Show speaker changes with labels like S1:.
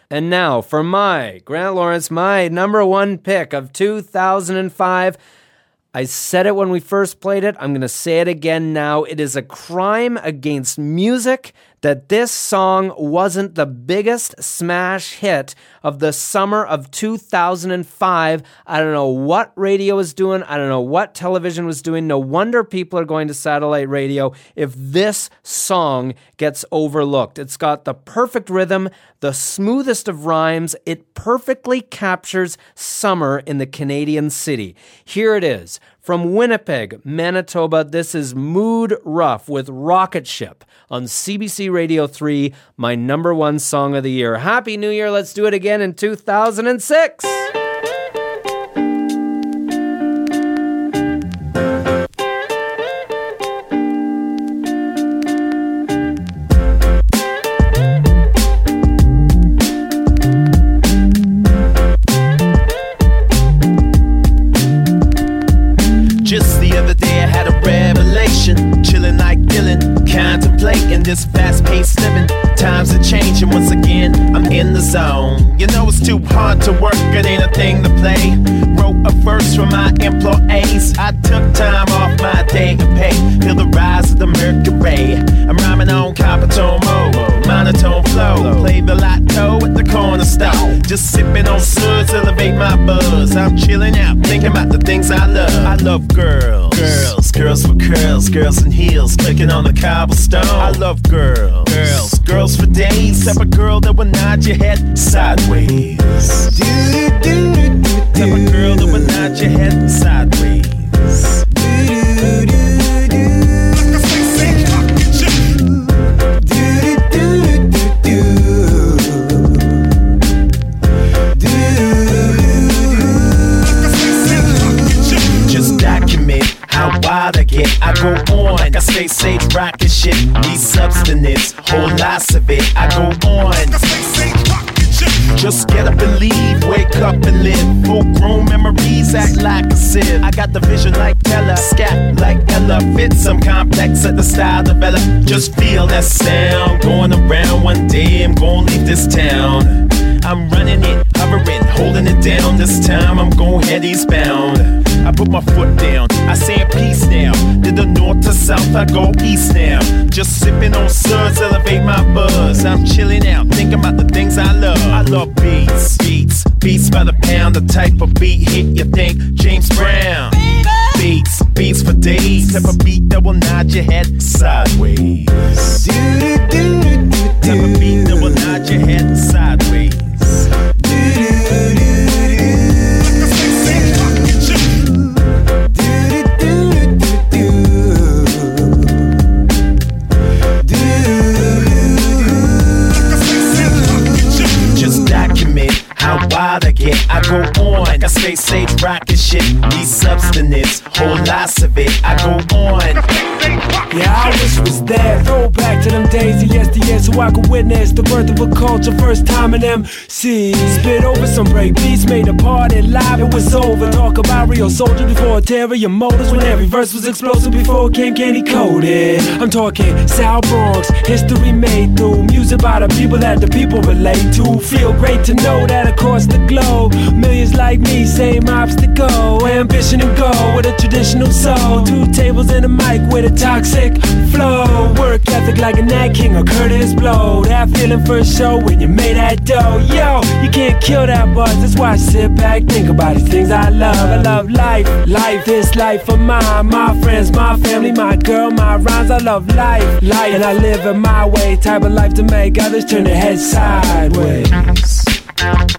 S1: And now for my, Grant Lawrence, my number one pick of 2005. I said it when we first played it. I'm going to say it again now. It is a crime against music that this song wasn't the biggest smash hit of the summer of 2005. I don't know what radio was doing. I don't know what television was doing. No wonder people are going to satellite radio if this song gets overlooked. It's got the perfect rhythm, the smoothest of rhymes. It perfectly captures summer in the Canadian city. Here it is. From Winnipeg, Manitoba, this is Mood Rough with Rocket Ship on CBC Radio 3, my number one song of the year. Happy New Year. Let's do it again in 2006.
S2: Chilling like Dylan, contemplating this fast-paced living. Times are changing once again, I'm in the zone. You know it's too hard to work, it ain't a thing to play. Wrote a verse for my employees. I took time off my day to pay. Feel the rise of the mercury. I'm rhyming on coppertone mode, monotone flow. Play the lotto at the corner store. Just sipping on suds, elevate my buzz. I'm chilling out, thinking about the things I love. I love girls, girls with curls, girls in heels, clicking on the cobblestone. I love girls, girls for days. Type of girl that will nod your head sideways. Type of girl that will nod your head sideways. Just document how wild I get. I go on like I stay safe, rockin' shit. These substances, whole lots of it. I go on. Just get up and leave, wake up and live. Full-grown memories act like a sieve. I got the vision like Pella, scat like Ella. Fit some complex at the style develop. Just feel that sound going around. One day I'm gonna leave this town. I'm running it, hovering, holding it down. This time I'm gon' head eastbound. I put my foot down, I say peace now. Did the north to south, I go east now. Just sipping on suds, elevate my buzz. I'm chilling out, thinking about the things I love. I love beats, beats by the pound. The type of beat hit you think James Brown. Beats for days. Type of beat that will nod your head sideways. Type of beat that will nod your head sideways. Just document how wild I get. I go on like I stay safe, rockin' shit. These substances, whole lots of it. I go on.
S3: Yeah, I wish was there. Throw back to them days of yesteryear so I could witness the birth of a culture. First time in MC. Spit over some break beats, made a party live. It was over. Talk about real soldier before ulterior motives. When every verse was explosive before it came candy coated. I'm talking South Bronx, history made through music by the people that the people relate to. Feel great to know that across the globe, millions like me, same obstacle. Ambition and goal with a traditional soul. 2 tables and a mic with a toxic flow. Work ethic like a Nat King or Curtis Blow. That feeling first show when you made that dough. Yo, you can't kill that buzz. That's why I sit back, think about these things I love. I love life, this life of mine. My friends, my family, my girl, my rhymes. I love life, and I live in my way. Type of life to make others turn their heads sideways.